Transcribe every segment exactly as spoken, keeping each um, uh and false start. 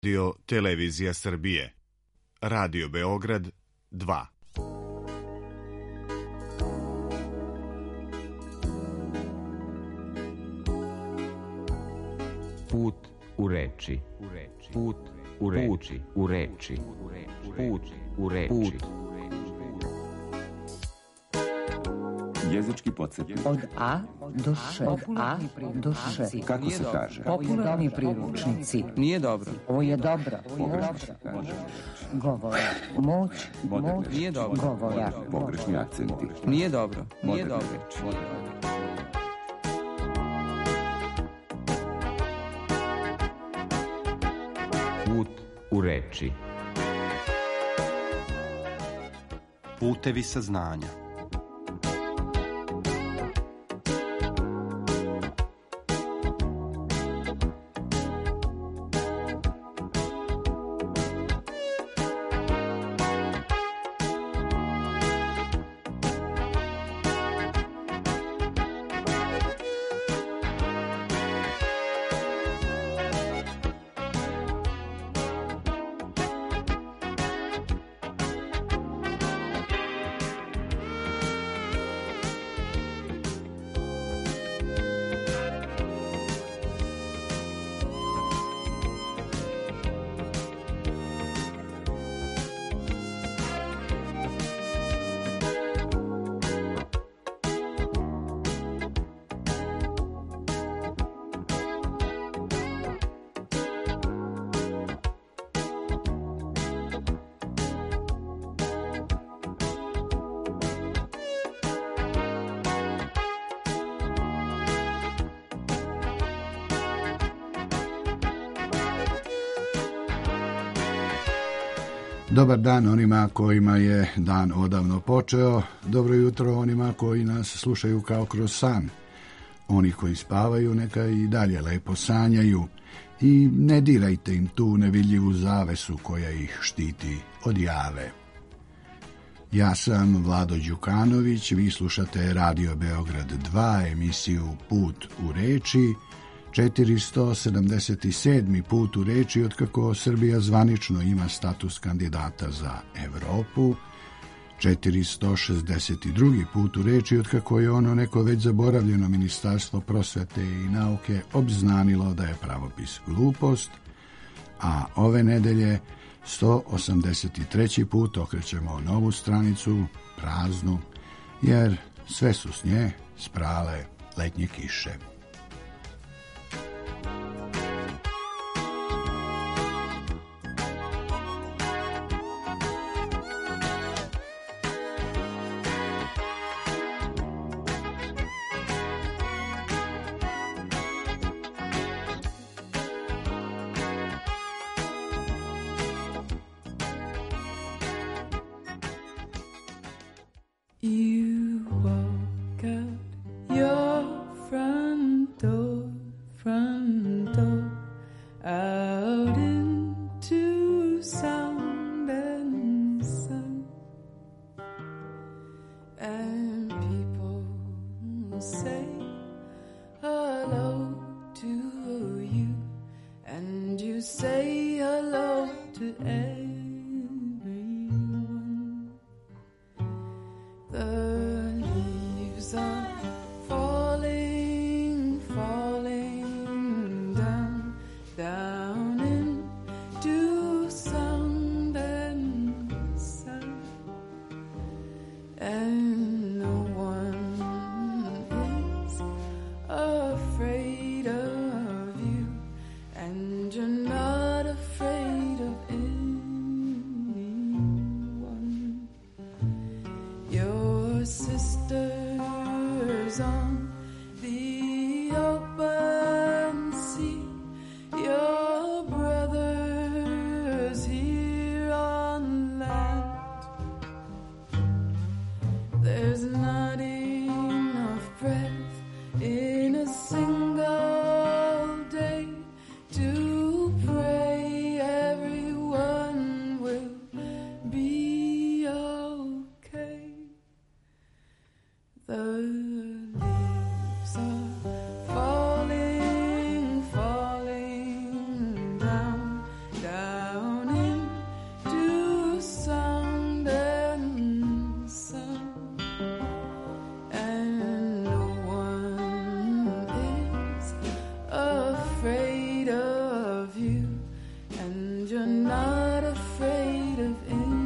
Radio Televizija Srbije. Radio Beograd dva. Put u reči. Put u reči. U reči. Put u reči. Jezički podsjetnik. Od A do Š. Od A do Š. Kako se kaže? Popularni priručnici. Nije dobro. Ovo je dobro. Pogrešno se kaže. Govora. Moć. Moć. Nije dobro. Govora. Pogrešni akcenti. Nije dobro. Nije Moderne dobro. reči. Put u reči. Putevi saznanja. Dobar dan onima kojima je dan odavno počeo, dobro jutro onima koji nas slušaju kao kroz san. Oni koji spavaju neka i dalje lepo sanjaju i ne dirajte im tu nevidljivu zavesu koja ih štiti od jave. Ja sam Vlado Đukanović, vi slušate Radio Beograd dva, emisiju Put u reči, četiristo sedamdeset sedmi put u reči otkako Srbija zvanično ima status kandidata za Evropu, četiristo šezdeset drugi put u reči otkako je ono neko već zaboravljeno Ministarstvo prosvete i nauke obznanilo da je pravopis glupost, a ove nedelje sto osamdeset treći put okrećemo novu stranicu, praznu, jer sve su s nje sprale letnje kiše. You walk out your front door, front door, out into sound and sun, and people say hello to you, and you say hello to everyone. The leaves are falling, falling down, down into sound and sound, and no one is afraid of you, and you're not afraid of anyone. and you're not afraid of anyone.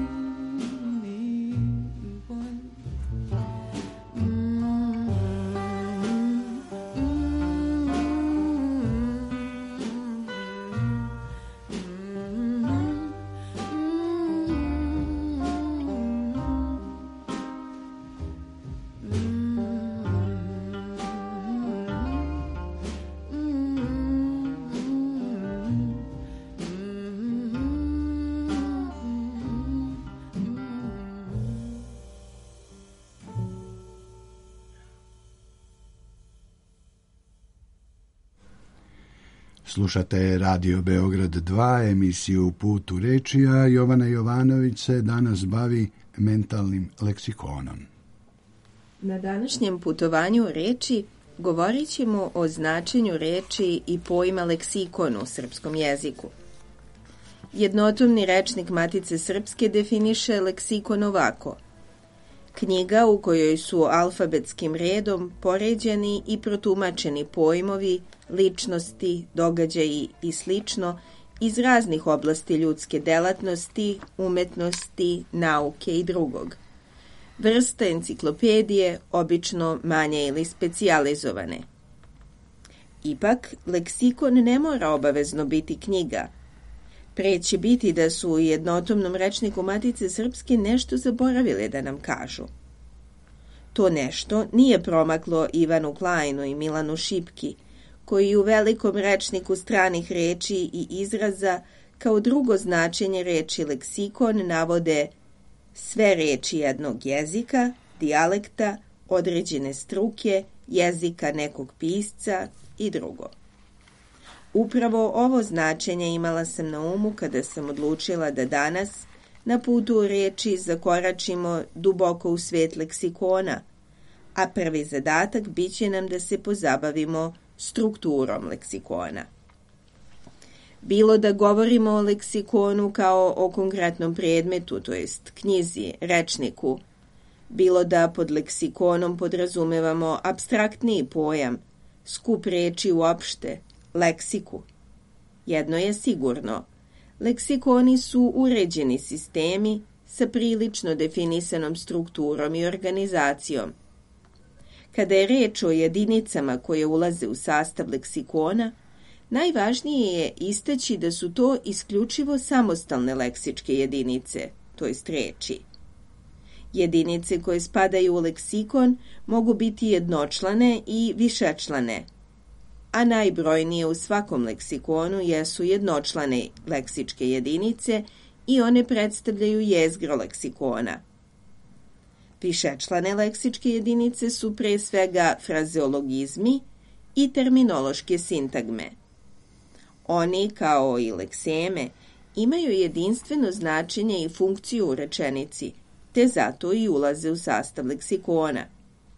Slušate Radio Beograd dva, emisiju Put u reči, a Jovana Jovanović se danas bavi mentalnim leksikonom. Na današnjem putovanju reči govorit ćemo o značenju reči i pojma leksikon u srpskom jeziku. Jednotomni rečnik Matice Srpske definiše leksikon ovako: knjiga u kojoj su alfabetskim redom poređeni i protumačeni pojmovi, ličnosti, događaji i slično iz raznih oblasti ljudske delatnosti, umetnosti, nauke i drugog. Vrsta enciklopedije, obično manje ili specijalizovane. Ipak, leksikon ne mora obavezno biti knjiga. Pre će biti da su u jednotomnom rečniku Matice Srpske nešto zaboravili da nam kažu. To nešto nije promaklo Ivanu Klajnu i Milanu Šipki, koji u velikom rečniku stranih reči i izraza kao drugo značenje reči leksikon navode sve reči jednog jezika, dijalekta, određene struke, jezika nekog pisca i drugo. Upravo ovo značenje imala sam na umu kada sam odlučila da danas, na putu u reči, zakoračimo duboko u svet leksikona, a prvi zadatak bit će nam da se pozabavimo strukturom leksikona. Bilo da govorimo o leksikonu kao o konkretnom predmetu, to jest knjizi, rečniku, bilo da pod leksikonom podrazumevamo apstraktniji pojam, skup reči uopšte, leksiku. Jedno je sigurno, leksikoni su uređeni sistemi sa prilično definisanom strukturom i organizacijom. Kada je reč o jedinicama koje ulaze u sastav leksikona, najvažnije je istaći da su to isključivo samostalne leksičke jedinice, to jest reči. Jedinice koje spadaju u leksikon mogu biti jednočlane i višečlane, a najbrojnije u svakom leksikonu jesu jednočlane leksičke jedinice i one predstavljaju jezgro leksikona. Višečlane leksičke jedinice su pre svega frazeologizmi i terminološke sintagme. Oni, kao i lekseme, imaju jedinstveno značenje i funkciju u rečenici, te zato i ulaze u sastav leksikona.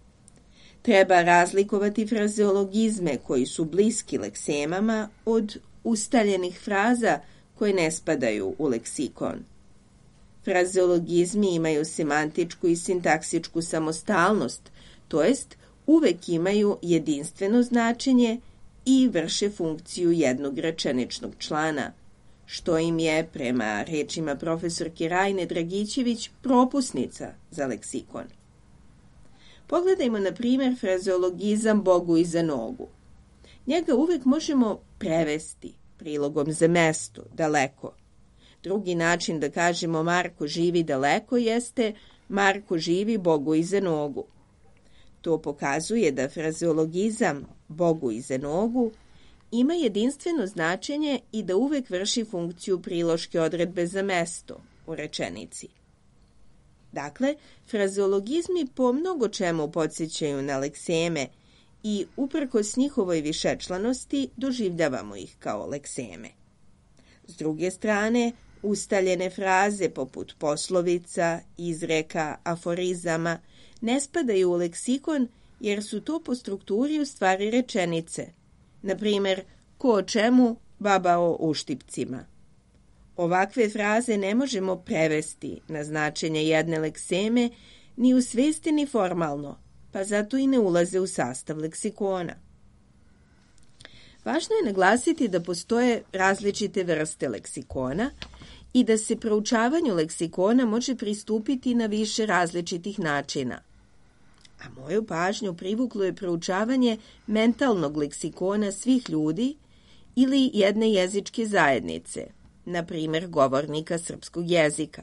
Treba razlikovati frazeologizme koji su bliski leksemama od ustaljenih fraza koje ne spadaju u leksikon. Frazeologizmi imaju semantičku i sintaksičku samostalnost, to jest uvek imaju jedinstveno značenje i vrše funkciju jednog rečeničnog člana, što im je, prema rečima profesorke Rajne Dragićević, propusnica za leksikon. Pogledajmo, na primjer, frazeologizam Bogu iza nogu. Njega uvek možemo prevesti prilogom za mesto, daleko. Drugi način da kažemo Marko živi daleko jeste Marko živi Bogu iza nogu. To pokazuje da frazeologizam Bogu iza nogu ima jedinstveno značenje i da uvek vrši funkciju priloške odredbe za mesto u rečenici. Dakle, frazeologizmi po mnogo čemu podsjećaju na lekseme i uprkos njihovoj višečlanosti doživljavamo ih kao lekseme. S druge strane, ustaljene fraze poput poslovica, izreka, aforizama ne spadaju u leksikon jer su to po strukturi u stvari rečenice. Na primjer, ko o čemu, baba o uštipcima. Ovakve fraze ne možemo prevesti na značenje jedne lekseme ni u svesti ni formalno, pa zato i ne ulaze u sastav leksikona. Važno je naglasiti da postoje različite vrste leksikona i da se proučavanju leksikona može pristupiti na više različitih načina. A moju pažnju privuklo je proučavanje mentalnog leksikona svih ljudi ili jedne jezičke zajednice, na primjer govornika srpskog jezika.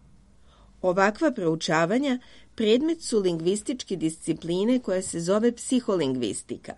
Ovakva proučavanja predmet su lingvističke discipline koja se zove psiholingvistika.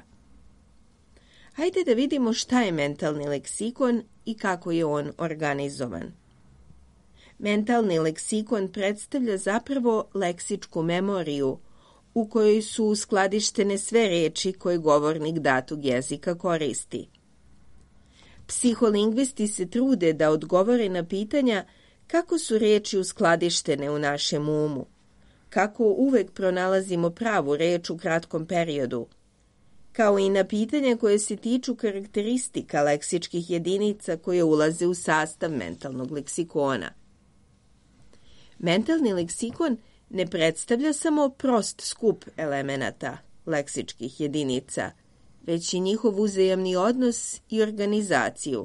Hajde da vidimo šta je mentalni leksikon i kako je on organizovan. Mentalni leksikon predstavlja zapravo leksičku memoriju u kojoj su uskladištene sve reči koje govornik datog jezika koristi. Psiholingvisti se trude da odgovore na pitanja kako su reči uskladištene u našem umu, kako uvek pronalazimo pravu reč u kratkom periodu, kao i na pitanja koje se tiču karakteristika leksičkih jedinica koje ulaze u sastav mentalnog leksikona. Mentalni leksikon ne predstavlja samo prost skup elemenata leksičkih jedinica, već i njihov uzajamni odnos i organizaciju.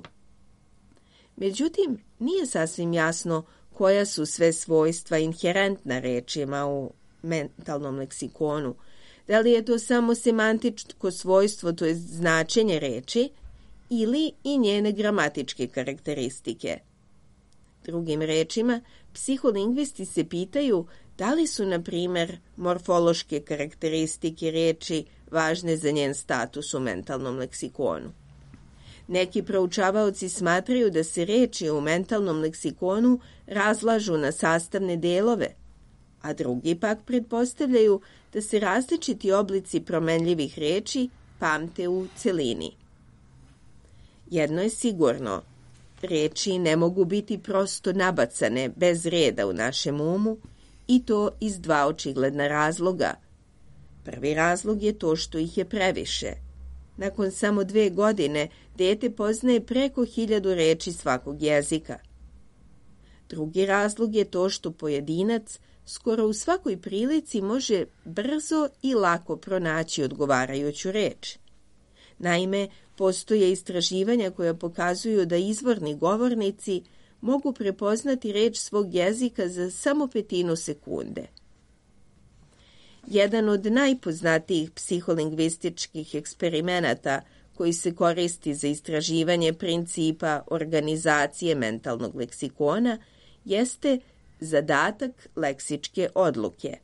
Međutim, nije sasvim jasno koja su sve svojstva inherentna rečima u mentalnom leksikonu. Da li je to samo semantičko svojstvo, to je značenje reči, ili i njene gramatičke karakteristike. Drugim rečima, psiholingvisti se pitaju da li su, na primjer, morfološke karakteristike reči važne za njen status u mentalnom leksikonu. Neki proučavaoci smatraju da se reči u mentalnom leksikonu razlažu na sastavne delove, a drugi pak pretpostavljaju da se različiti oblici promenljivih reči pamte u celini. Jedno je sigurno, reči ne mogu biti prosto nabacane bez reda u našem umu i to iz dva očigledna razloga. Prvi razlog je to što ih je previše. Nakon samo dve godine dete poznaje preko hiljadu reči svakog jezika. Drugi razlog je to što pojedinac skoro u svakoj prilici može brzo i lako pronaći odgovarajuću reč. Naime, postoje istraživanja koja pokazuju da izvorni govornici mogu prepoznati reč svog jezika za samo petinu sekunde. Jedan od najpoznatijih psiholingvističkih eksperimenata koji se koristi za istraživanje principa organizacije mentalnog leksikona jeste zadatak leksičke odluke.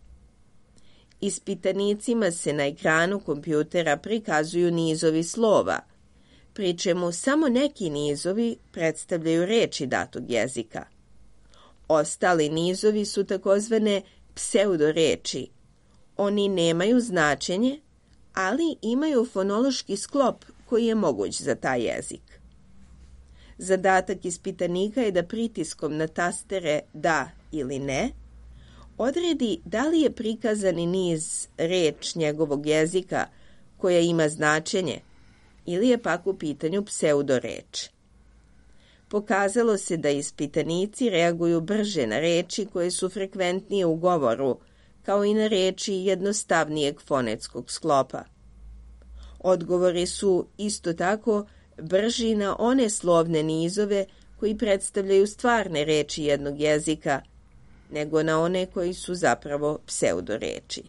Ispitanicima se na ekranu kompjutera prikazuju nizovi slova, pri čemu samo neki nizovi predstavljaju reči datog jezika. Ostali nizovi su takozvane pseudoreči. Oni nemaju značenje, ali imaju fonološki sklop koji je moguć za taj jezik. Zadatak ispitanika je da pritiskom na tastere da ili ne odredi da li je prikazani niz reč njegovog jezika koja ima značenje ili je pak u pitanju pseudoreč. Pokazalo se da ispitanici reaguju brže na reči koje su frekventnije u govoru, kao i na reči jednostavnijeg fonetskog sklopa. Odgovori su isto tako brži na one slovne nizove koji predstavljaju stvarne reči jednog jezika, nego na one koji su zapravo pseudoreči.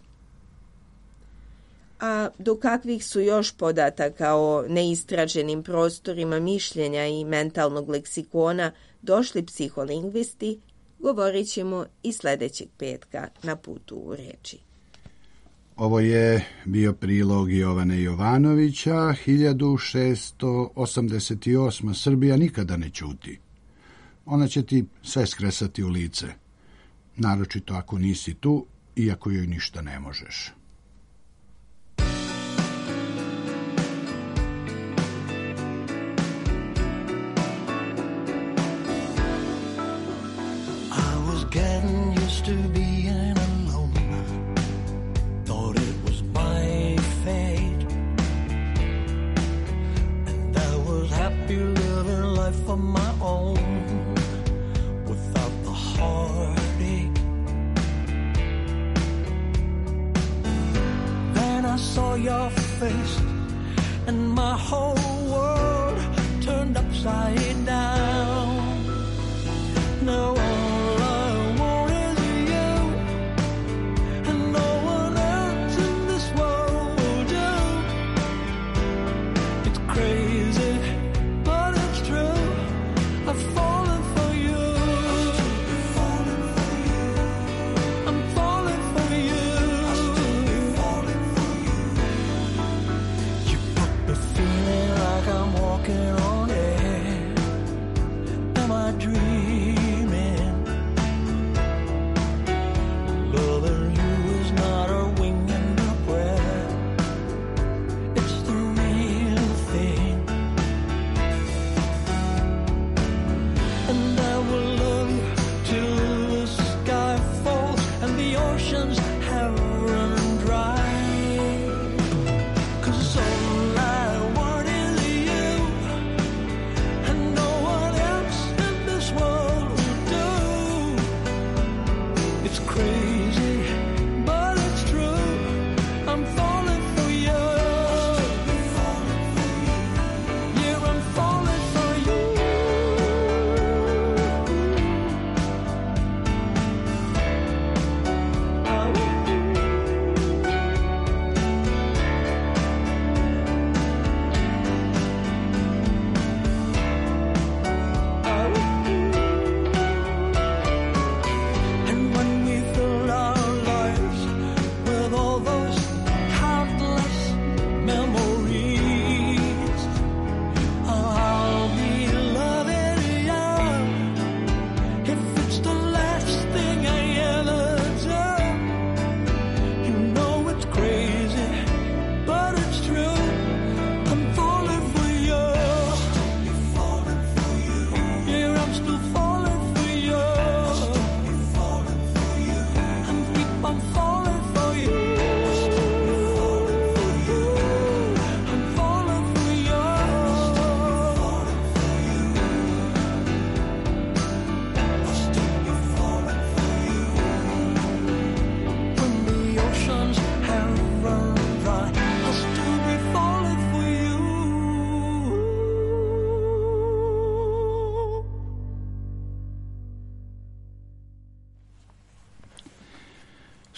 A do kakvih su još podataka o neistraženim prostorima mišljenja i mentalnog leksikona došli psiholingvisti, govorit ćemo i sljedećeg petka na Putu u reči. Ovo je bio prilog Jovane Jovanovića, hiljadu šeststo osamdeset osma. Srbija nikada ne ćuti. Ona će ti sve skresati u lice, naročito ako nisi tu, iako joj ništa ne možeš. Getting used to being alone, thought it was my fate, and I was happy living life on my own, without the heartache. Then I saw your face, and my whole world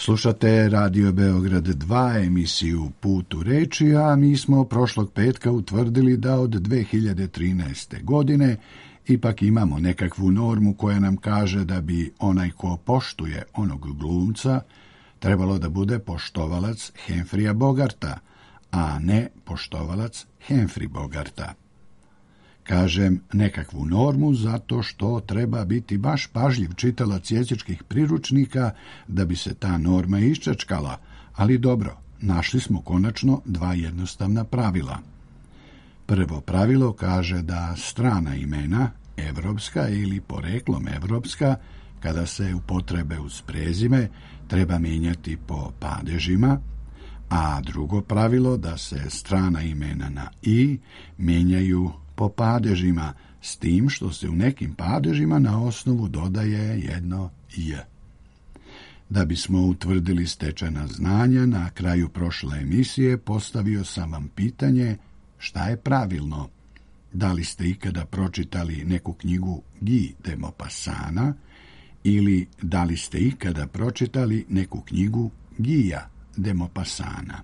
Slušate Radio Beograd dva, emisiju Put u reči, a mi smo prošlog petka utvrdili da od dve hiljade trinaeste. godine ipak imamo nekakvu normu koja nam kaže da bi onaj ko poštuje onog glumca trebalo da bude poštovalac Humphreyja Bogarta, a ne poštovalac Humphrey Bogarta. Kažem nekakvu normu zato što treba biti baš pažljiv čitalac jezičkih priručnika da bi se ta norma iščačkala, ali dobro, našli smo konačno dva jednostavna pravila. Prvo pravilo kaže da strana imena, evropska ili poreklom evropska, kada se upotrebe uz prezime, treba mijenjati po padežima, a drugo pravilo da se strana imena na i mijenjaju po padežima, s tim što se u nekim padežima na osnovu dodaje jedno j. Da bismo utvrdili stečena znanja, na kraju prošle emisije postavio sam vam pitanje šta je pravilno. Da li ste ikada pročitali neku knjigu Guy de Maupassana ili da li ste ikada pročitali neku knjigu Guya de Maupassana?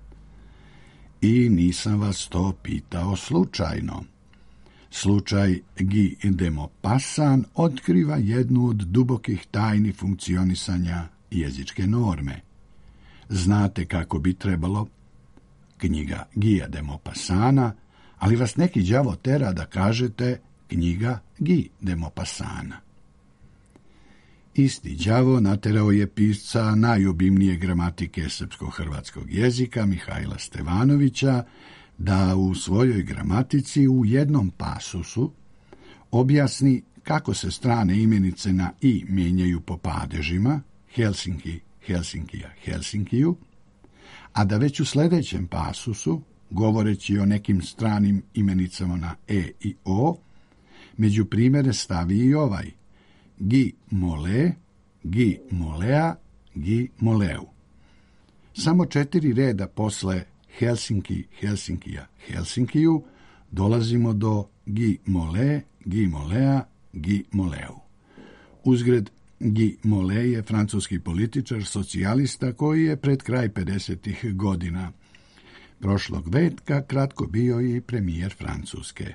I nisam vas to pitao slučajno. Slučaj Guy de Maupassant otkriva jednu od dubokih tajni funkcionisanja jezičke norme. Znate kako bi trebalo? Knjiga Guya de Maupassana, ali vas neki đavo tera da kažete knjiga Guy de Maupassana. Isti đavo naterao je pisca najobimnije gramatike srpsko-hrvatskog jezika Mihajla Stevanovića da u svojoj gramatici u jednom pasusu objasni kako se strane imenice na i mijenjaju po padežima Helsinki, Helsinkija, Helsinkiju, a da već u sljedećem pasusu, govoreći o nekim stranim imenicama na e i o, među primjere stavi i ovaj Guy Mole, Guy Molea, Guy Moleu. Samo četiri reda posle Helsinki, Helsinkija, Helsinkiju dolazimo do Guy Mole, Guy Molea, Guy Moleu. Uzgred, Guy Mole je francuski političar, socijalista koji je pred kraj pedesetih godina prošlog vetka kratko bio i premijer Francuske.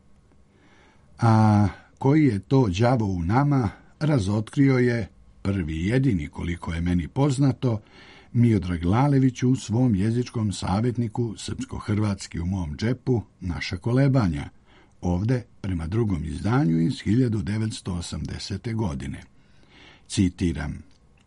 A koji je to đavo u nama razotkrio je prvi jedini, koliko je meni poznato, Miodrag Lalević u svom jezičkom savjetniku Srpsko-hrvatski u mom džepu, naša kolebanja, ovde prema drugom izdanju iz hiljadu devetsto osamdesete. godine. Citiram: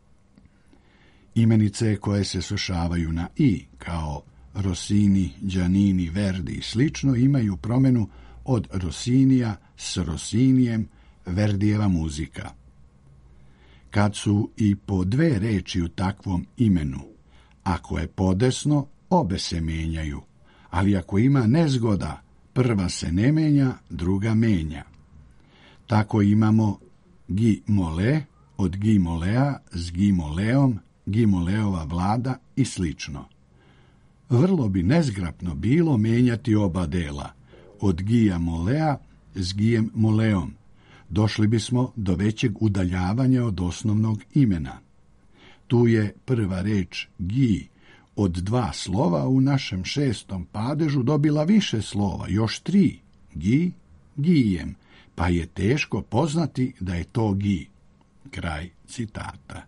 imenice koje se svršavaju na i, kao Rossini, Giannini, Verdi i slično, imaju promjenu od Rossinija s Rossinijem, Verdijeva muzika. Kad su i po dve reči u takvom imenu, ako je podesno, obe se menjaju, ali ako ima nezgoda, prva se ne menja, druga menja. Tako imamo Guy Mole od Guy Molea s Guy Moleom, Guy Moleova vlada i slično. Vrlo bi nezgrapno bilo menjati oba dela, od Guya Molea s Guyem Moleom. Došli bismo do većeg udaljavanja od osnovnog imena. Tu je prva reč Guy od dva slova u našem šestom padežu dobila više slova, još tri, Guy, Gujem, pa je teško poznati da je to Guy. Kraj citata.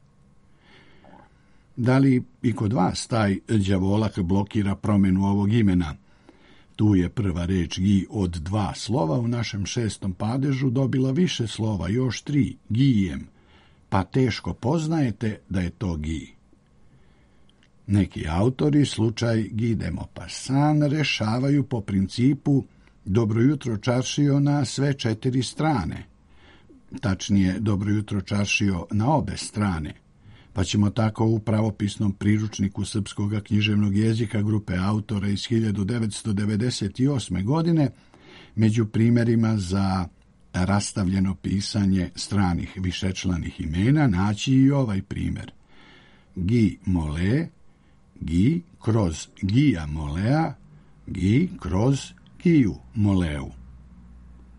Da li i kod vas taj đavolak blokira promjenu ovog imena? Tu je prva reč Guy od dva slova u našem šestom padežu dobila više slova, još tri, Gujem, pa teško poznajete da je to Guy. Neki autori slučaj Guy de Maupassant rešavaju po principu dobro jutro čaršijo na sve četiri strane, tačnije dobro jutro čaršijo na obe strane, pa ćemo tako u pravopisnom priručniku srpskog književnog jezika grupe autora iz hiljadu devetsto devedeset osme. godine među primjerima za rastavljeno pisanje stranih višečlanih imena naći i ovaj primjer. Guy Mole, Guy kroz Guya Molea, Guy kroz Guyu Moleu.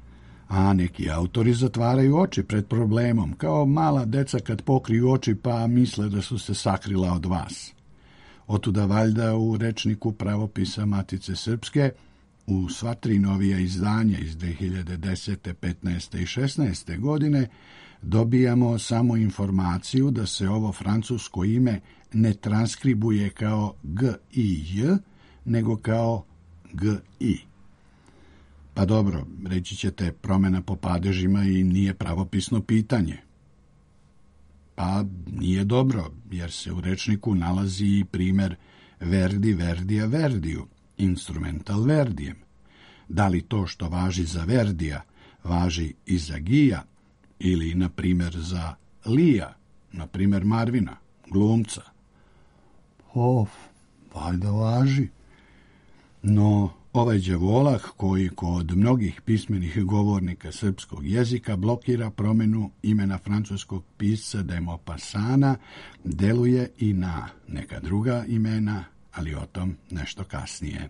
a neki autori zatvaraju oči pred problemom, kao mala deca kad pokriju oči pa misle da su se sakrila od vas. Otuda valjda u rečniku pravopisa Matice Srpske u sva tri novija izdanja iz dve hiljade desete, petnaeste i šesnaeste godine dobijamo samo informaciju da se ovo francusko ime ne transkribuje kao G I J, nego kao G I. Pa dobro, reći ćete, promjena po padežima i nije pravopisno pitanje. Pa nije dobro, jer se u rečniku nalazi i primjer Verdi, Verdija, Verdiju, instrumental Verdijem. Da li to što važi za Verdija, važi i za Gija, ili, na primjer, za Lija, na primjer Marvina, glumca? Of, valjda važi. No, ovaj đavolah koji kod mnogih pismenih govornika srpskog jezika blokira promjenu imena francuskog pisca de Maupassana, deluje i na neka druga imena, ali o tom nešto kasnije.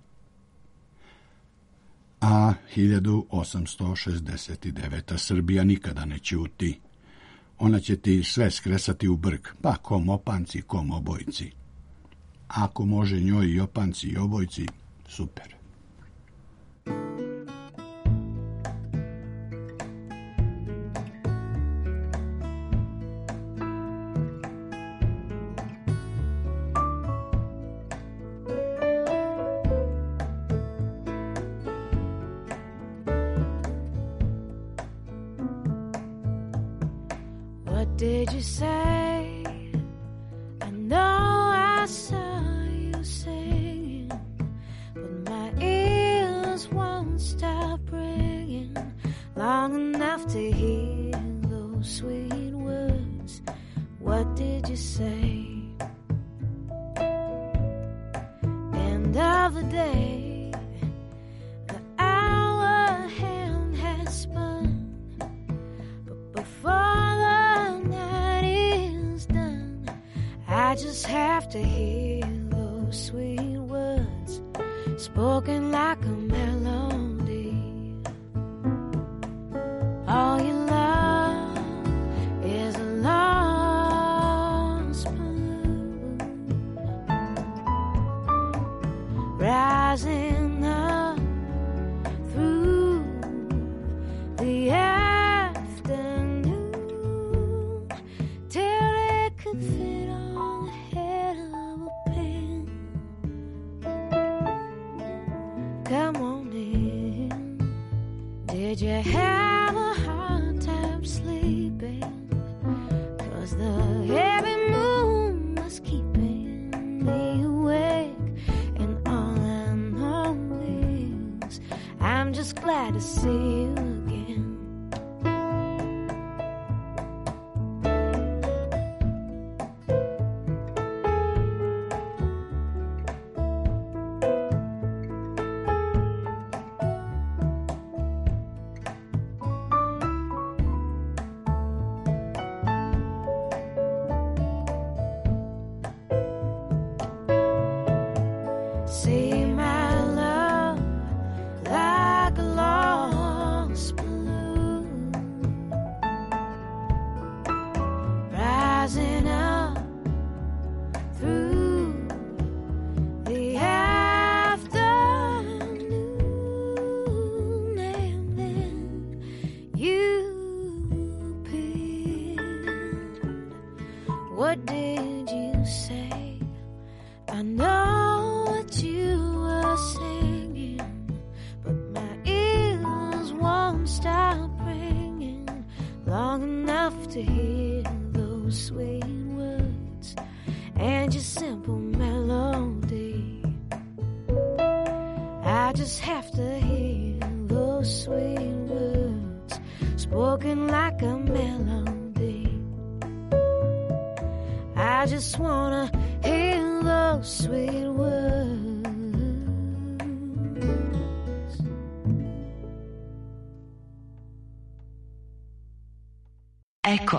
A hiljadu osamsto šezdeset devete. Srbija nikada ne ćuti. Ona će ti sve skresati u brk, pa kom opanci, kom obojci. Ako može njoj i opanci i obojci, super. What did you say? I know I saw you singing, but my ears won't stop ringing long enough to hear those sweet words. What did you say? End of the day, the hour hand has spun, but before the night is done, I just have to hear those sweet words spoken like a melody. All you love is a lost balloon rising up through the afternoon till it could fit on the head of a pin. Come on in. Did you have a hard time sleeping? 'Cause the heavy moon was keeping me awake, and all I know is I'm just glad to see you again. See my love like a lost balloon rising up through the afternoon, and then you appeared. What did you say? I know what you were singing, but my ears won't stop ringing long enough to hear those sweet words and your simple melody. I just have to hear those sweet words spoken like a melody. I just wanna hear those sweet words. Eko.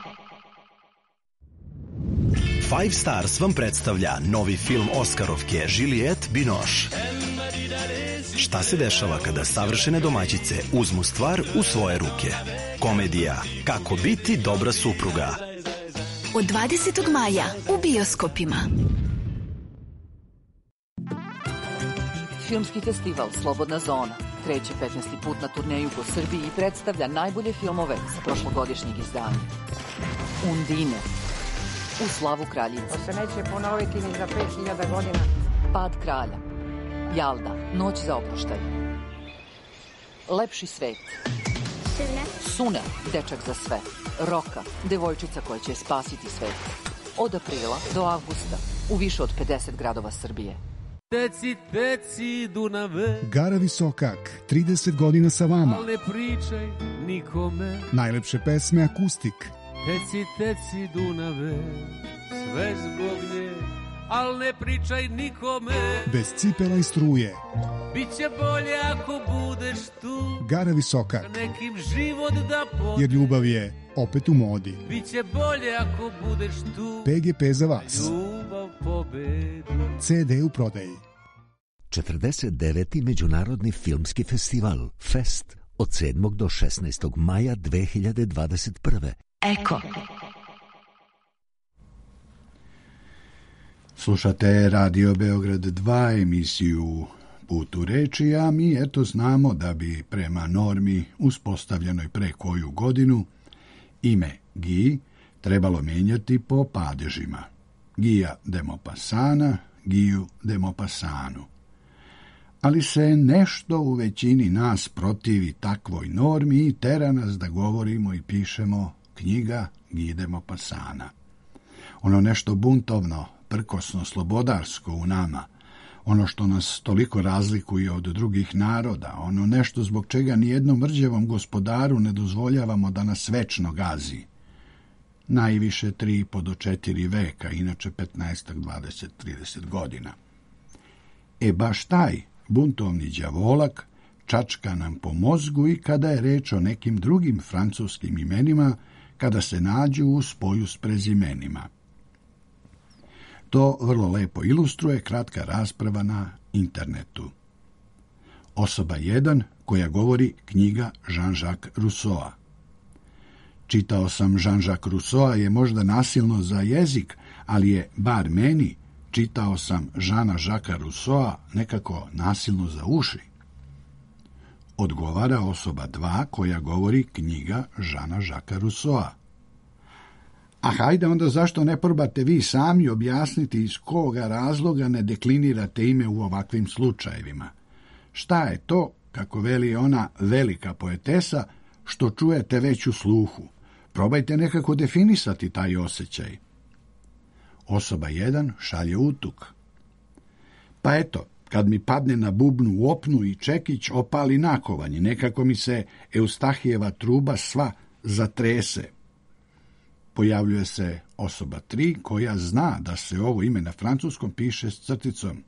Five Stars vam predstavlja novi film Oskarovke Juliette Binoche. Šta se dešava kada savršene domaćice uzmu stvar u svoje ruke? Komedija Kako biti dobra supruga. Od dvadesetog maja u bioskopima. Filmski festival Slobodna zona kreće petnaesti put na turneju po Srbiji i predstavlja najbolje filmove sa prošlogodišnjeg izdanja. Undine, U slavu kraljice. To se neće ponoviti ni za pet hiljada godina. Pad kralja, Jalda, Noć za oproštaj. Lepši svet. Sune. Sune, Dečak za sve. Roka, devojčica koja će spasiti svet. Od aprila do avgusta u više od pedeset gradova Srbije. Teci, teci, Dunave. Gara Visokak, trideset godina sa vama. Al ne pričaj nikome. Najlepše pesme akustik. Teci, teci, Dunave, sve zbog nje, al ne pričaj nikome. Bez cipela i struje. Biće bolje ako budeš tu. Gara Visokak. Sa nekim život da podiš. Jer ljubav je opet u modi. Biće bolje ako budeš tu. P G P za vas. Ljubav pobedi. C D u prodaji. četrdeset deveti Međunarodni filmski festival Fest od sedmog do šesnaestog maja dve hiljade dvadeset prve. Eko. Slušate Radio Beograd dva, emisiju Put u reči, a mi eto znamo da bi prema normi uspostavljenoj pre koju godinu ime Gi trebalo menjati po padežima. Gija de Maupassana, Giju de Maupassanu. Ali se nešto u većini nas protivi takvoj normi i tera nas da govorimo i pišemo knjiga Gije de Maupassana. Ono nešto buntovno, prkosno, slobodarsko u nama, ono što nas toliko razlikuje od drugih naroda, ono nešto zbog čega nijednom rđevom gospodaru ne dozvoljavamo da nas večno gazi. Najviše tri i po do četiri veka, inače petnaest, dvadeset, trideset godina. E baš taj buntovni đavolak čačka nam po mozgu i kada je reč o nekim drugim francuskim imenima, kada se nađu u spoju s prezimenima. To vrlo lepo ilustruje kratka rasprava na internetu. Osoba jedan koja govori knjiga Jean-Jacques Rousseau. Čitao sam Jean-Jacques Rousseau je možda nasilno za jezik, ali je, bar meni, čitao sam Jeana-Jacquesa Rousseau nekako nasilno za uši. Odgovara osoba dva koja govori knjiga Jeana-Jacquesa Rousseau. A hajde onda zašto ne probate vi sami objasniti iz koga razloga ne deklinirate ime u ovakvim slučajevima? Šta je to, kako veli ona velika poetesa, što čujete već u sluhu? Probajte nekako definisati taj osjećaj. Osoba jedan šalje utuk. Pa eto, kad mi padne na bubnu u opnu i čekić opali nakovanje, nekako mi se Eustahijeva truba sva zatrese. Pojavljuje se osoba tri koja zna da se ovo ime na francuskom piše s crticom.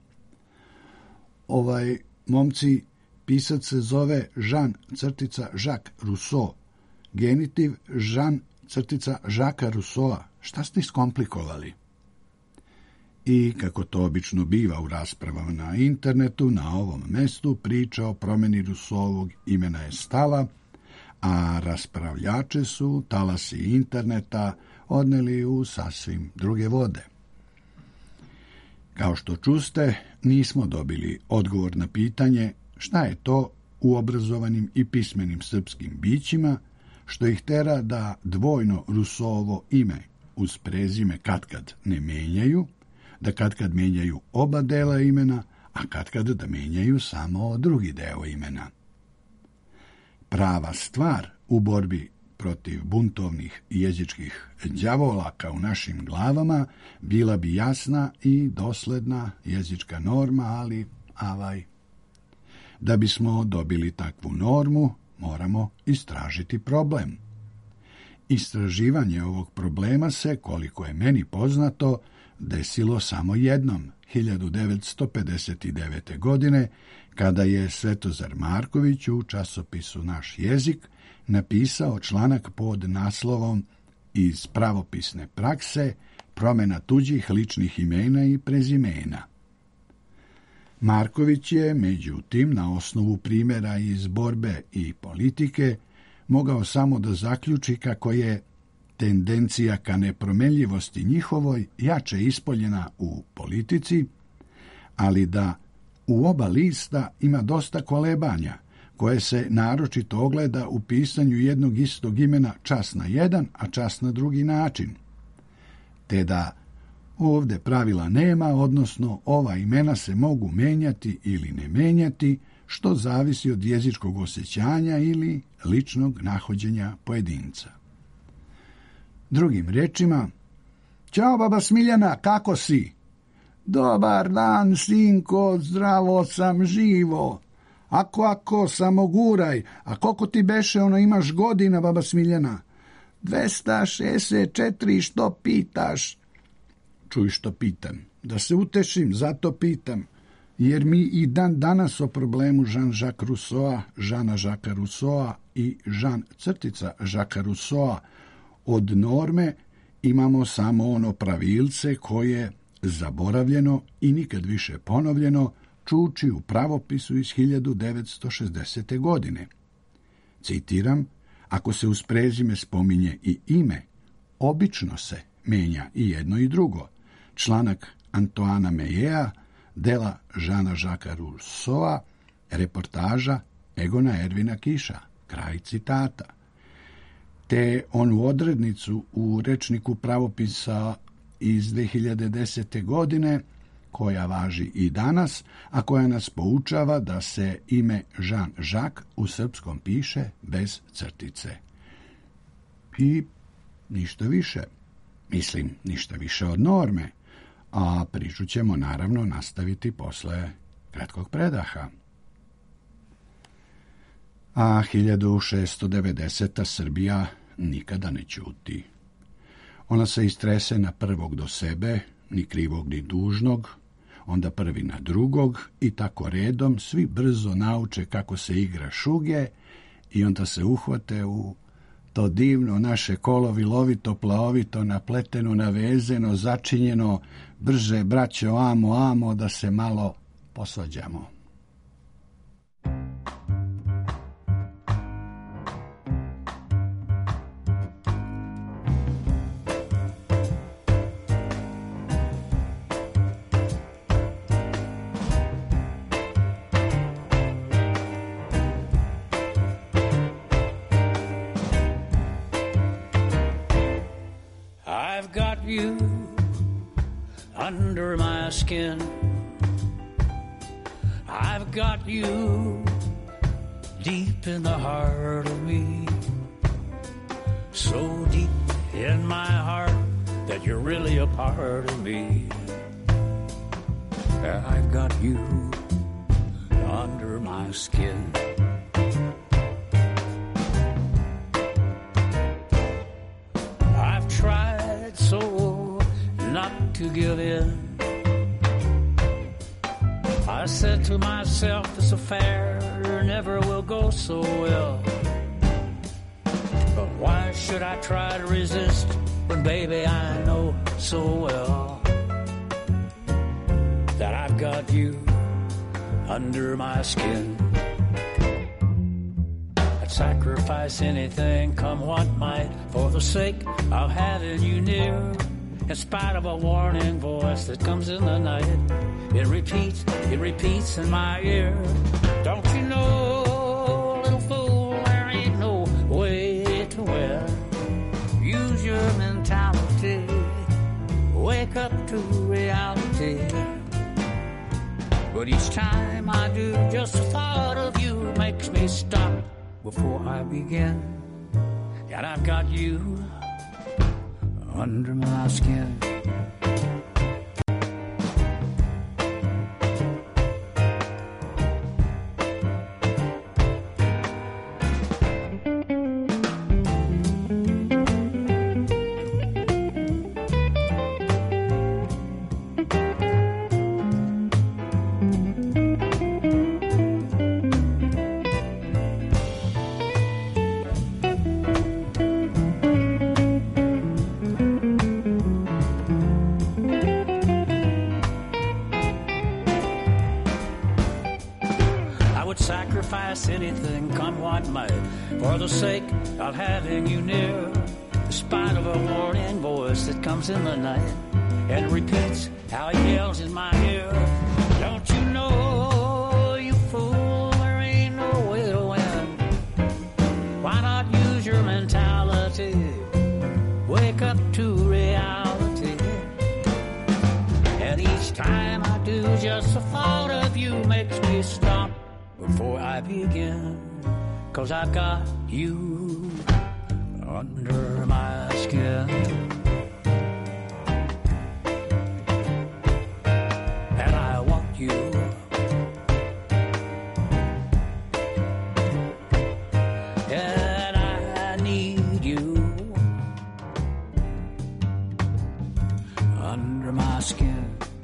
Ovaj, momci, pisac se zove Jean crtica Jacques Rousseau. Genitiv Jean crtica Jacques Rousseau. Šta ste iskomplikovali? I, kako to obično biva u raspravama na internetu, na ovom mestu priča o promjeni Rousseauovog imena je stala, a raspravljače su talasi interneta odneli u sasvim druge vode. Kao što čuste, nismo dobili odgovor na pitanje šta je to u obrazovanim i pismenim srpskim bićima što ih tera da dvojno Rousseauovo ime uz prezime katkad ne menjaju, da katkad menjaju oba dela imena, a katkad da menjaju samo drugi deo imena. Prava stvar u borbi protiv buntovnih jezičkih đavolaka u našim glavama bila bi jasna i dosledna jezička norma, ali avaj. Da bismo dobili takvu normu, moramo istražiti problem. Istraživanje ovog problema se, koliko je meni poznato, desilo samo jednom, hiljadu devetsto pedeset devete. godine, kada je Svetozar Marković u časopisu Naš jezik napisao članak pod naslovom Iz pravopisne prakse promjena tuđih ličnih imena i prezimena. Marković je, međutim, na osnovu primjera iz borbe i politike, mogao samo da zaključi kako je tendencija ka nepromenljivosti njihovoj jače ispoljena u politici, ali da u oba lista ima dosta kolebanja, koje se naročito ogleda u pisanju jednog istog imena čas na jedan, a čas na drugi način, te da ovde pravila nema, odnosno ova imena se mogu menjati ili ne menjati, što zavisi od jezičkog osjećanja ili ličnog nahođenja pojedinca. Drugim rečima, ćao baba Smiljana, kako si? Dobar dan, sinko, zdravo sam, živo. Ako, ako, samoguraj, a koliko ti beše, ono imaš godina, baba Smiljana? dvesta šezdeset četiri, što pitaš? Čuj što pitam, da se utešim, zato pitam, jer mi i dan danas o problemu Jean-Jacques Rousseau, Žana Žaka Rousseau i Jean crtica Žaka Rousseau od norme imamo samo ono pravilce koje, zaboravljeno i nikad više ponovljeno, čuči u pravopisu iz hiljadu devetsto šezdesete. godine. Citiram, ako se uz prezime spominje i ime, obično se menja i jedno i drugo. Članak Antoana Mejea, dela Žana Žaka Rousseau, reportaža Egona Ervina Kiša, kraj citata. Te onu odrednicu u rečniku pravopisa iz dve hiljade desete. godine, koja važi i danas, a koja nas poučava da se ime Jean-Jacques u srpskom piše bez crtice. I ništa više. Mislim, ništa više od norme, a priču ćemo naravno nastaviti posle kratkog predaha. A hiljadu šeststo devedeseta. Srbija nikada ne ćuti. Ona se istrese na prvog do sebe, ni krivog ni dužnog, onda prvi na drugog i tako redom svi brzo nauče kako se igra šuge i onda se uhvate u to divno naše kolo vilovito, plaovito, napleteno, navezeno, začinjeno, brže, braćo, amo, amo, da se malo posvađamo. You under my skin, I've got you deep in the heart of me, so deep in my heart that you're really a part of me. I've got you under my skin. I've tried so not to give in. I said to myself, this affair never will go so well. But why should I try to resist when, baby, I know so well that I've got you under my skin. I'd sacrifice anything, come what might, for the sake of having you near. In spite of a warning voice that comes in the night, it repeats, it repeats in my ear. Don't you know, little fool, there ain't no way to win. Use your mentality, wake up to reality. But each time I do, just the thought of you makes me stop before I begin. And I've got you under my skin. for the sake of having you near, in spite of a warning voice that comes in the night and repeats how he yells in my ear. Don't you know, you fool, there ain't no way to win. Why not use your mentality? Wake up to reality. And each time I do, just the thought of you makes me stop before I begin. 'Cause I've got you under my skin. And I want you. And I need you under my skin.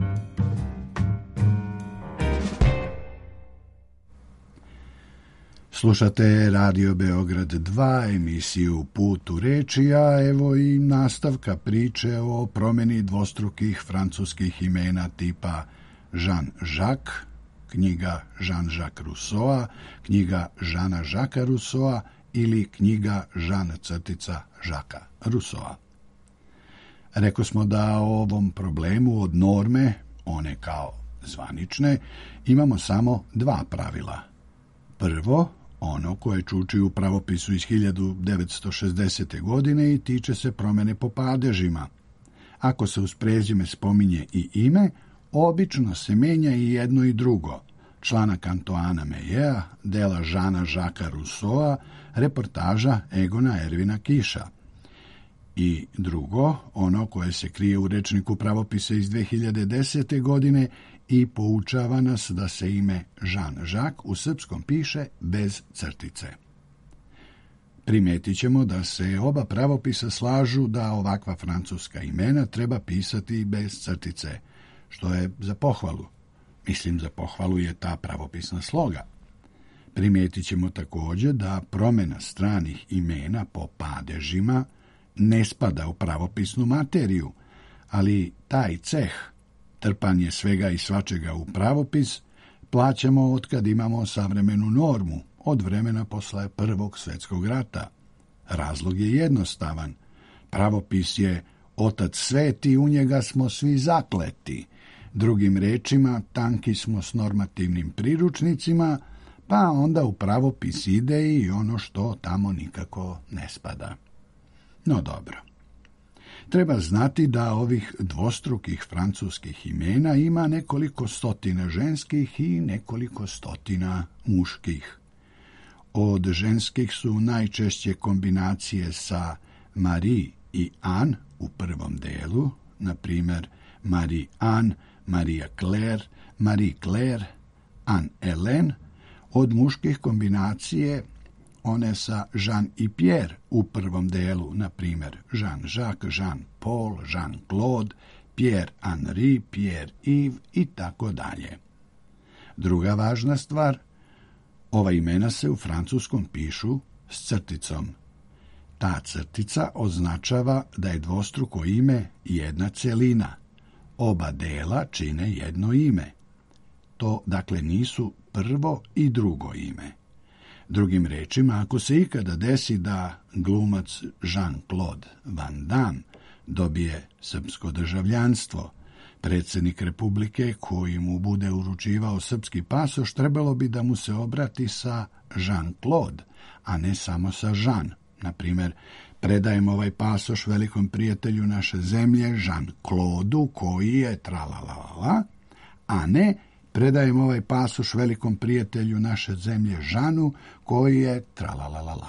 Slušate Radio Beograd dva, emisiju Put u reči, a evo i nastavka priče o promjeni dvostrukih francuskih imena tipa Jean-Jacques, knjiga Jean-Jacques Rousseau, knjiga Jeana-Jacques Rousseau ili knjiga Jean-Jacques Rousseau. Rekli smo da o ovom problemu od norme, one kao zvanične, imamo samo dva pravila. Prvo, ono koje čuči u pravopisu iz hiljadu devetsto šezdesete. godine i tiče se promjene po padežima. Ako se uz prezime spominje i ime, obično se menja i jedno i drugo. Članak Antoana Mejea, dela Jeana-Jacques Rousseau, reportaža Egona Ervina Kiša. I drugo, ono koje se krije u rečniku pravopisa iz dve hiljade desete. godine i poučava nas da se ime Jean-Jacques u srpskom piše bez crtice. Primetit ćemo da se oba pravopisa slažu da ovakva francuska imena treba pisati bez crtice, što je za pohvalu. Mislim, za pohvalu je ta pravopisna sloga. Primetit ćemo također da promjena stranih imena po padežima ne spada u pravopisnu materiju, ali taj ceh, trpanje svega i svačega u pravopis, plaćamo otkad imamo savremenu normu, od vremena posle Prvog svjetskog rata. Razlog je jednostavan. Pravopis je otac sveti, u njega smo svi zakleti. Drugim rečima, tanki smo s normativnim priručnicima, pa onda u pravopis ide i ono što tamo nikako ne spada. No dobro. Treba znati da ovih dvostrukih francuskih imena ima nekoliko stotina ženskih i nekoliko stotina muških. Od ženskih su najčešće kombinacije sa Marie i Anne u prvom delu, na primjer Marie Anne, Maria Claire, Marie Claire, Anne Hélène. Od muških kombinacije one sa Jean i Pierre u prvom delu, na primjer Jean-Jacques, Jean-Paul, Jean-Claude, Pierre-Henri, Pierre-Yves i tako dalje. Druga važna stvar, ova imena se u francuskom pišu s crticom. Ta crtica označava da je dvostruko ime jedna celina. Oba dela čine jedno ime. To, dakle, nisu prvo i drugo ime. Drugim rečima, ako se ikada desi da glumac Jean-Claude Van Damme dobije srpsko državljanstvo, predsjednik Republike koji mu bude uručivao srpski pasoš, trebalo bi da mu se obrati sa Jean-Claude, a ne samo sa Jean. Na primjer, predajem ovaj pasoš velikom prijatelju naše zemlje, Jean-Claude, koji je tralalala, a ne predajem ovaj pasoš velikom prijatelju naše zemlje, Žanu, koji je tralalala.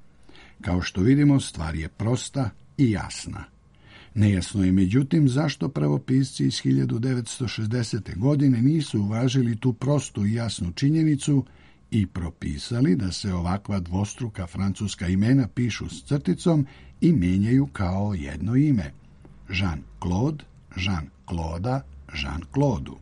Kao što vidimo, stvar je prosta i jasna. Nejasno je međutim zašto pravopisci iz hiljadu devetsto šezdesete. godine nisu uvažili tu prostu i jasnu činjenicu i propisali da se ovakva dvostruka francuska imena pišu s crticom i menjaju kao jedno ime. Jean-Claude, Jean-Claude, Jean-Claude.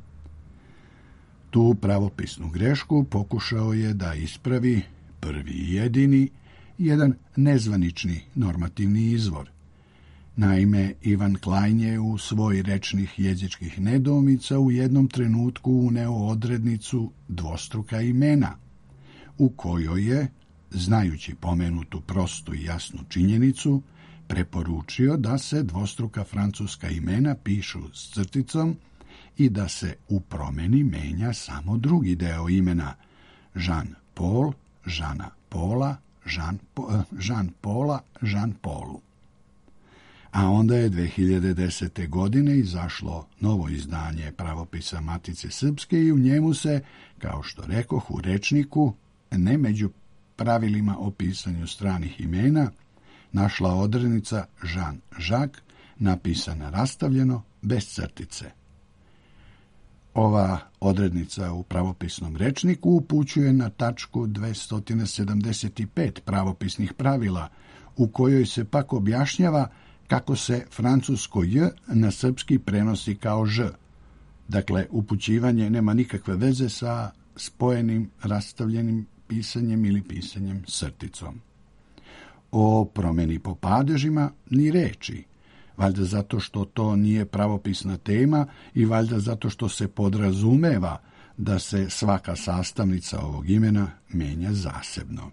Tu pravopisnu grešku pokušao je da ispravi prvi i jedini, jedan nezvanični normativni izvor. Naime, Ivan Klein je u svoj rečnih jezičkih nedoumica u jednom trenutku uneo odrednicu dvostruka imena, u kojoj je znajući pomenutu prostu i jasnu činjenicu, preporučio da se dvostruka francuska imena pišu s crticom i da se u promeni menja samo drugi deo imena Jean-Paul, Žana Pola, Jean, Jean Pola, Jean Polu. A onda je dve hiljade desete. godine izašlo novo izdanje pravopisa Matice Srpske i u njemu se, kao što rekoh, u rečniku, ne među pravilima o pisanju stranih imena, našla odrednica Jean-Jacques, napisana rastavljeno, bez crtice. Ova odrednica u pravopisnom rečniku upućuje na tačku dvesta sedamdeset pet pravopisnih pravila, u kojoj se pak objašnjava kako se francusko j na srpski prenosi kao ž. Dakle, upućivanje nema nikakve veze sa spojenim, rastavljenim pisanjem ili pisanjem crticom. O promjeni po padežima ni reči, valjda zato što to nije pravopisna tema i valjda zato što se podrazumeva da se svaka sastavnica ovog imena menja zasebno.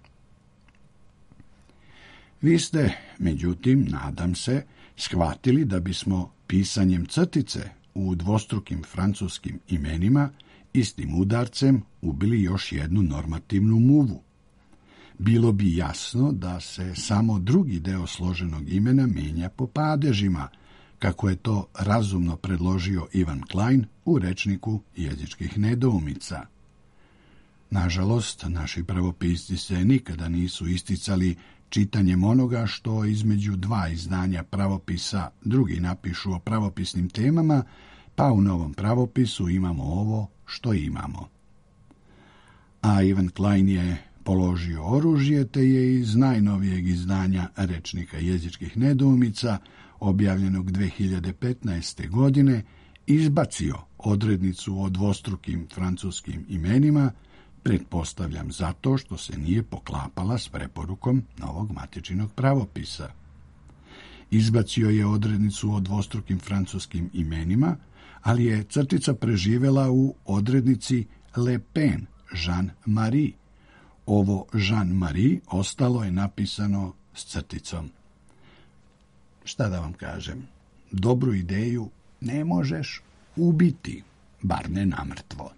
Vi ste, međutim, nadam se, shvatili da bismo pisanjem crtice u dvostrukim francuskim imenima istim udarcem ubili još jednu normativnu muvu. Bilo bi jasno da se samo drugi deo složenog imena menja po padežima, kako je to razumno predložio Ivan Klein u rečniku jezičkih nedoumica. Nažalost, naši pravopisci se nikada nisu isticali čitanjem onoga što između dva izdanja pravopisa drugi napišu o pravopisnim temama, pa u novom pravopisu imamo ovo što imamo. A Ivan Klein je položio oružje, te je iz najnovijeg izdanja rečnika jezičkih nedoumica, objavljenog dve hiljade petnaeste. godine, izbacio odrednicu o dvostrukim francuskim imenima, pretpostavljam zato što se nije poklapala s preporukom novog matičinog pravopisa. Izbacio je odrednicu o dvostrukim francuskim imenima, ali je crtica preživela u odrednici Le Pen, Jean-Marie. Ovo Jean-Marie ostalo je napisano s crticom. Šta da vam kažem? Dobru ideju ne možeš ubiti, bar ne namrtvo.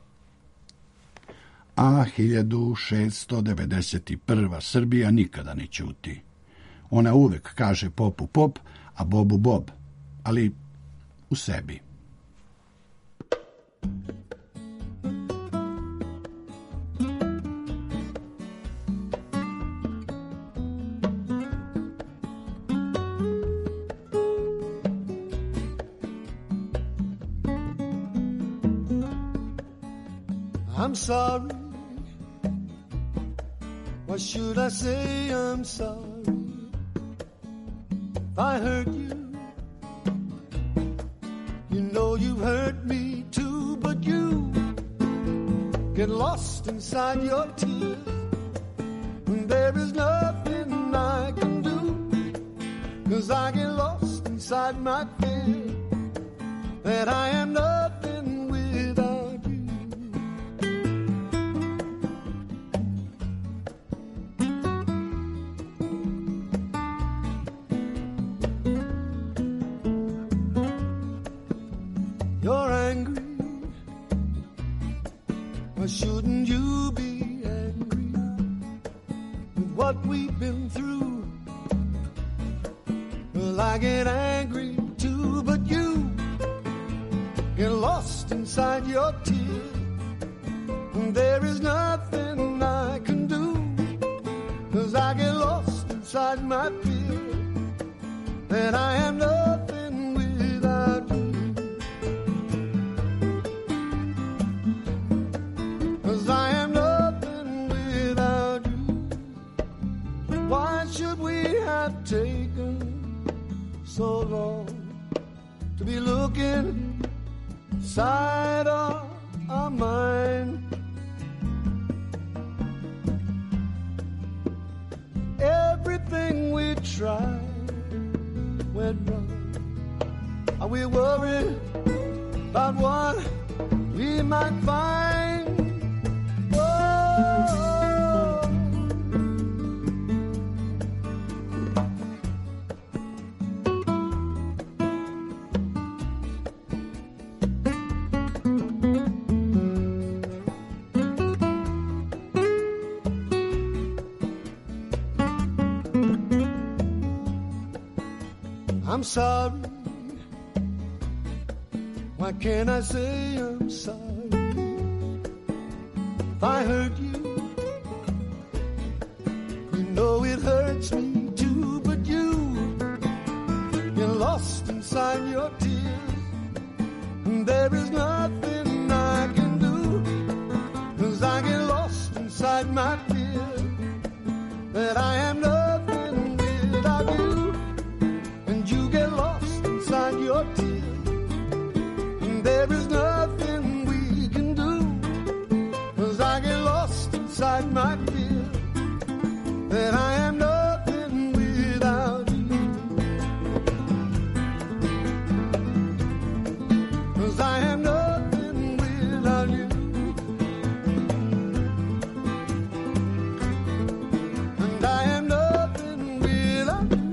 A hiljadu šeststo devedeset prva. Srbija nikada ne ćuti. Ona uvek kaže popu pop, a bobu bob, ali u sebi. I'm sorry. What should I say? I'm sorry if I hurt you. You know you hurt me too, but you get lost inside your tears when there is nothing I can do, 'cause I get lost inside my fear that I am nothing without you. You're angry, why shouldn't you be angry with what we've been through? Well, I get angry too, but you get lost inside your tears, and there is nothing I can do, 'cause I get lost inside my fear that I am nothing without you. 'Cause I am nothing without you. Why should we have taken so long to be looking inside of our mind? Everything we tried went wrong. Are we worried about what we might find? Oh, I'm sorry. Why can't I say I'm sorry? If I hurt you, you know it hurts me too, but you, you're lost inside your tears, and there is nothing I can do, 'cause I get lost inside my fear, that I am nothing without you, and you get lost inside your tears, and there is nothing we can do, 'cause I get lost inside my fear, that I am nothing without you, 'cause I am nothing without you, and I am nothing without you,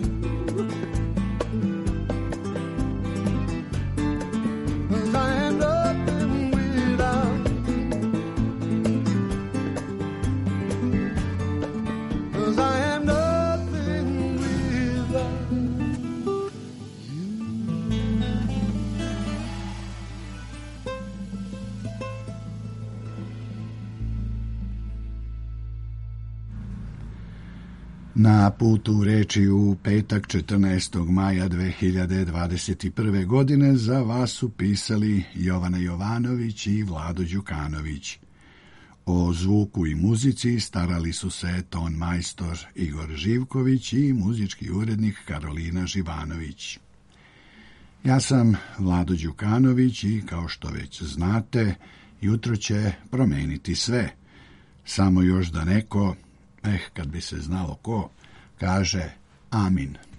'cause I am nothing without you, 'cause I am nothing without you. Na putu reči u petak četrnaestog maja dve hiljade dvadeset prve. godine za vas su pisali Jovana Jovanović i Vlado Đukanović. O zvuku i muzici starali su se ton majstor Igor Živković i muzički urednik Karolina Živanović. Ja sam Vlado Đukanović i kao što već znate, jutro će promeniti sve. Samo još da neko, eh, kad bi se znalo ko, kaže amin.